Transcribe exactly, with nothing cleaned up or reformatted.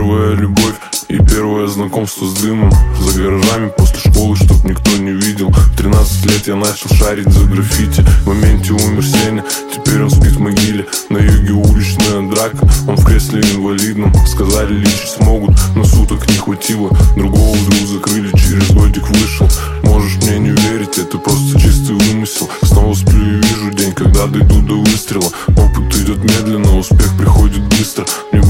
Первая любовь и первое знакомство с дымом за гаражами после школы, чтоб никто не видел. В тринадцать лет я начал шарить за граффити. В моменте умер Сеня, теперь он спит в могиле. На юге уличная драка, он в кресле инвалидном. Сказали, лечить смогут, но суток не хватило. Другого вдруг закрыли, через годик вышел. Можешь мне не верить, это просто чистый вымысел. Снова сплю и вижу день, когда дойду до выстрела. Опыт идет медленно, успех приходит быстро. Мне